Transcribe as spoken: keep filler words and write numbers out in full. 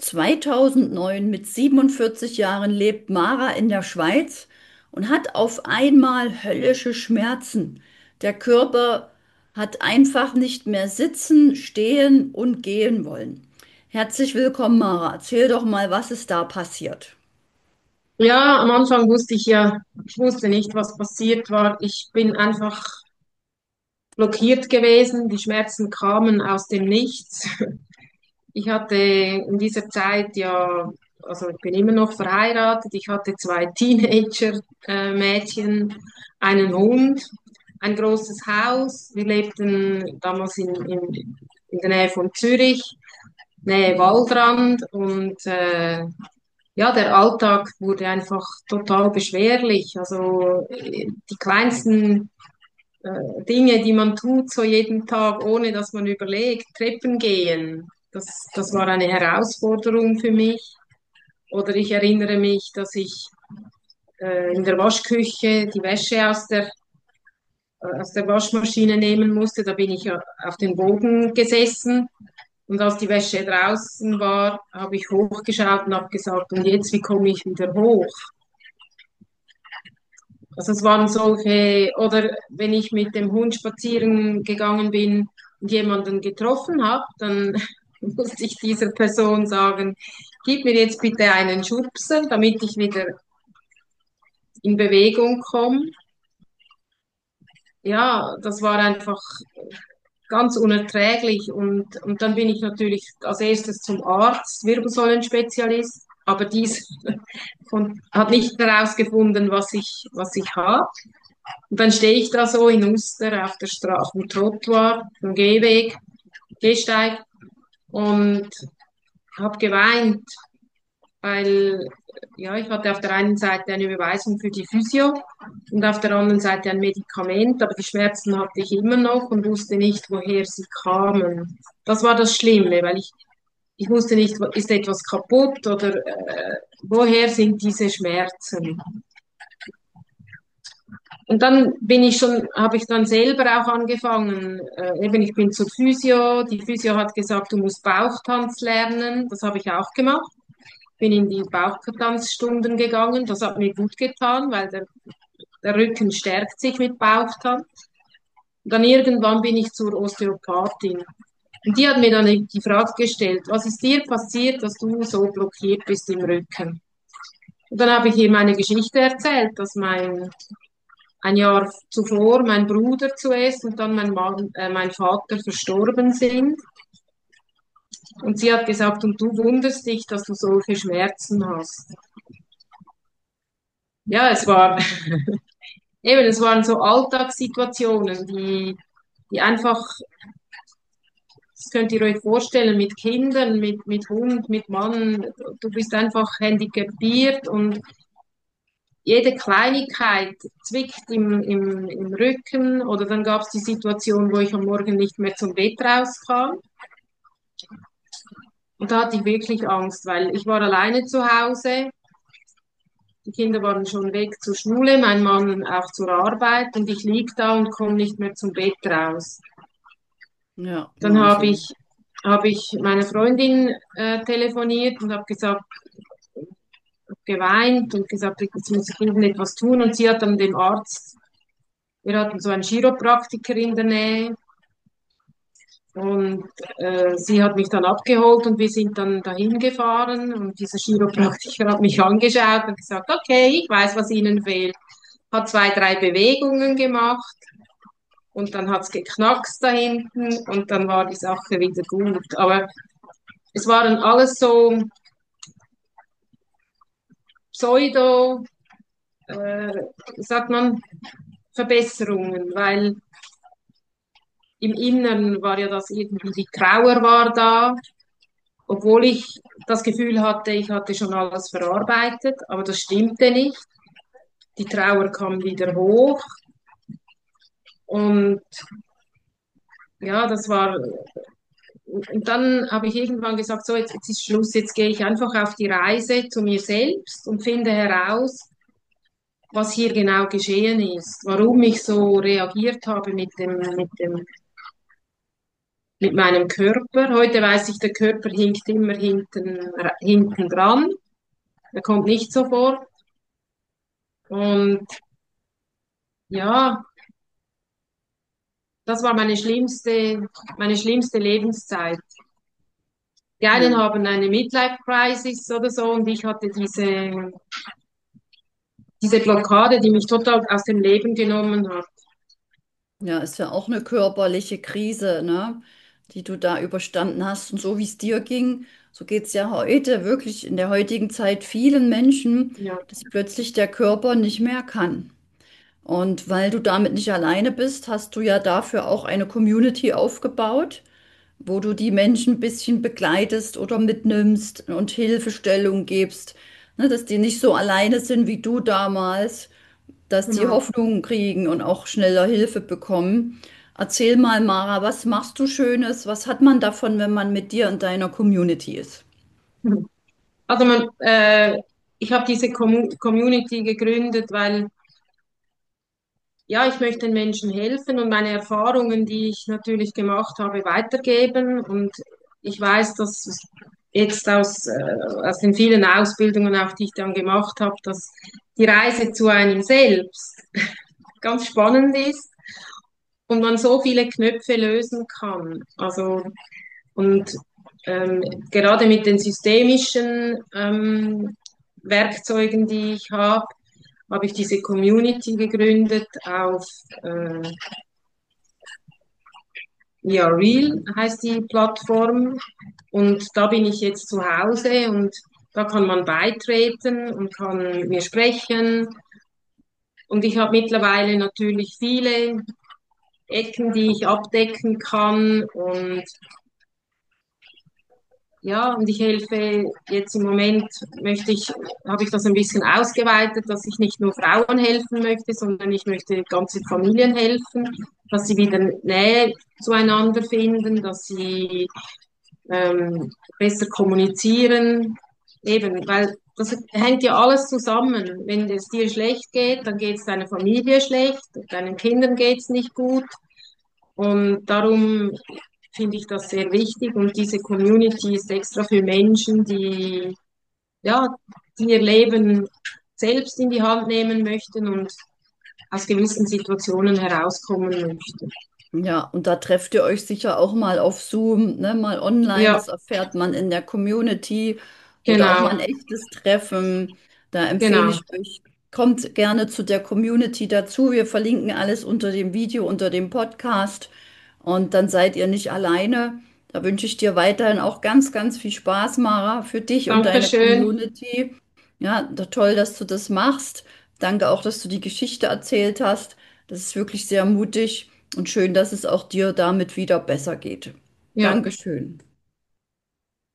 zweitausendneun mit siebenundvierzig Jahren lebt Mara in der Schweiz und hat auf einmal höllische Schmerzen. Der Körper hat einfach nicht mehr sitzen, stehen und gehen wollen. Herzlich willkommen, Mara. Erzähl doch mal, was ist da passiert? Ja, am Anfang wusste ich ja, ich wusste nicht, was passiert war. Ich bin einfach blockiert gewesen. Die Schmerzen kamen aus dem Nichts. Ich hatte in dieser Zeit ja, also ich bin immer noch verheiratet. Ich hatte zwei Teenager-Mädchen, einen Hund, ein großes Haus. Wir lebten damals in, in, in der Nähe von Zürich, Nähe Waldrand und äh, ja, der Alltag wurde einfach total beschwerlich. Also äh, die kleinsten äh, Dinge, die man tut, so jeden Tag, ohne dass man überlegt, Treppen gehen, das, das war eine Herausforderung für mich. Oder ich erinnere mich, dass ich äh, in der Waschküche die Wäsche aus der, äh, aus der Waschmaschine nehmen musste. Da bin ich ja auf den Boden gesessen. Und als die Wäsche draußen war, habe ich hochgeschaut und habe gesagt, und jetzt, wie komme ich wieder hoch? Also es waren solche, oder wenn ich mit dem Hund spazieren gegangen bin und jemanden getroffen habe, dann musste ich dieser Person sagen, gib mir jetzt bitte einen Schubser, damit ich wieder in Bewegung komme. Ja, das war einfach ganz unerträglich. Und, und dann bin ich natürlich als erstes zum Arzt, Wirbelsäulenspezialist, aber dies von, hat nicht herausgefunden, was ich, was ich habe. Und dann stehe ich da so in Uster auf der Straße, auf dem Trottoir, am Gehweg, Gehsteig und habe geweint, weil ja, ich hatte auf der einen Seite eine Überweisung für die Physio und auf der anderen Seite ein Medikament, aber die Schmerzen hatte ich immer noch und wusste nicht, woher sie kamen. Das war das Schlimme, weil ich, ich wusste nicht, ist etwas kaputt oder äh, woher sind diese Schmerzen? Und dann bin ich schon, habe ich dann selber auch angefangen, äh, eben ich bin zur Physio, die Physio hat gesagt, du musst Bauchtanz lernen, das habe ich auch gemacht, bin in die Bauchtanzstunden gegangen, das hat mir gut getan, weil der, der Rücken stärkt sich mit Bauchtanz. Und dann irgendwann bin ich zur Osteopathin. Und die hat mir dann die Frage gestellt, was ist dir passiert, dass du so blockiert bist im Rücken? Und dann habe ich ihr meine Geschichte erzählt, dass mein ein Jahr zuvor mein Bruder zuerst und dann mein Mann, äh, mein Vater verstorben sind. Und sie hat gesagt, und du wunderst dich, dass du solche Schmerzen hast. Ja, es war, eben, es waren so Alltagssituationen, die, die einfach, das könnt ihr euch vorstellen, mit Kindern, mit, mit Hund, mit Mann, du bist einfach handicapiert und jede Kleinigkeit zwickt im, im, im Rücken oder dann gab es die Situation, wo ich am Morgen nicht mehr zum Bett rauskam. Und da hatte ich wirklich Angst, weil ich war alleine zu Hause. Die Kinder waren schon weg zur Schule, mein Mann auch zur Arbeit und ich lieg da und komme nicht mehr zum Bett raus. Ja, Dann habe Wahnsinn. ich, habe ich meine Freundin äh, telefoniert und habe gesagt, geweint und gesagt, jetzt muss ich irgendetwas tun. Und sie hat dann dem Arzt, wir hatten so einen Chiropraktiker in der Nähe, und äh, sie hat mich dann abgeholt und wir sind dann dahin gefahren und dieser Chiropraktiker hat mich angeschaut und gesagt, okay, ich weiß, was Ihnen fehlt. Hat zwei, drei Bewegungen gemacht und dann hat's geknackst da hinten und dann war die Sache wieder gut. Aber es waren alles so Pseudo, äh, wie sagt man, Verbesserungen, weil im Inneren war ja das irgendwie, die Trauer war da, obwohl ich das Gefühl hatte, ich hatte schon alles verarbeitet, aber das stimmte nicht. Die Trauer kam wieder hoch und ja, das war, und dann habe ich irgendwann gesagt, so, jetzt, jetzt ist Schluss, jetzt gehe ich einfach auf die Reise zu mir selbst und finde heraus, was hier genau geschehen ist, warum ich so reagiert habe mit dem, mit dem mit meinem Körper. Heute weiß ich, der Körper hinkt immer hinten, hinten dran. Er kommt nicht sofort. Und ja, das war meine schlimmste, meine schlimmste Lebenszeit. Die einen Ja. haben eine Midlife-Crisis oder so und ich hatte diese, diese Blockade, die mich total aus dem Leben genommen hat. Ja, ist ja auch eine körperliche Krise, ne, die du da überstanden hast. Und so wie es dir ging, so geht es ja heute wirklich in der heutigen Zeit vielen Menschen, Ja. dass plötzlich der Körper nicht mehr kann. Und weil du damit nicht alleine bist, hast du ja dafür auch eine Community aufgebaut, wo du die Menschen ein bisschen begleitest oder mitnimmst und Hilfestellung gibst, ne, dass die nicht so alleine sind wie du damals, dass die Genau. Hoffnung kriegen und auch schneller Hilfe bekommen. Erzähl mal, Mara, was machst du Schönes? Was hat man davon, wenn man mit dir in deiner Community ist? Also man, äh, ich habe diese Commu Community gegründet, weil ja, ich möchte den Menschen helfen und meine Erfahrungen, die ich natürlich gemacht habe, weitergeben. Und ich weiß, dass jetzt aus, äh, aus den vielen Ausbildungen, auch die ich dann gemacht habe, dass die Reise zu einem selbst ganz spannend ist und man so viele Knöpfe lösen kann. Also und ähm, gerade mit den systemischen ähm, Werkzeugen, die ich habe, habe ich diese Community gegründet auf äh, ja, Real heißt die Plattform. Und da bin ich jetzt zu Hause und da kann man beitreten und kann mir sprechen. Und ich habe mittlerweile natürlich viele Ecken, die ich abdecken kann. Und ja, und ich helfe jetzt im Moment, möchte ich, habe ich das ein bisschen ausgeweitet, dass ich nicht nur Frauen helfen möchte, sondern ich möchte ganze Familien helfen, dass sie wieder Nähe zueinander finden, dass sie ähm, besser kommunizieren. Eben, weil das hängt ja alles zusammen. Wenn es dir schlecht geht, dann geht es deiner Familie schlecht, deinen Kindern geht es nicht gut. Und darum finde ich das sehr wichtig. Und diese Community ist extra für Menschen, die, ja, die ihr Leben selbst in die Hand nehmen möchten und aus gewissen Situationen herauskommen möchten. Ja, und da trefft ihr euch sicher auch mal auf Zoom, ne, mal online. Ja, Das erfährt man in der Community oder auch mal genau, ein echtes Treffen. Da empfehle genau. ich euch, kommt gerne zu der Community dazu. Wir verlinken alles unter dem Video, unter dem Podcast. Und dann seid ihr nicht alleine. Da wünsche ich dir weiterhin auch ganz, ganz viel Spaß, Mara, für dich und deine Dankeschön. Community. Ja, da- toll, dass du das machst. Danke auch, dass du die Geschichte erzählt hast. Das ist wirklich sehr mutig und schön, dass es auch dir damit wieder besser geht. Ja. Dankeschön.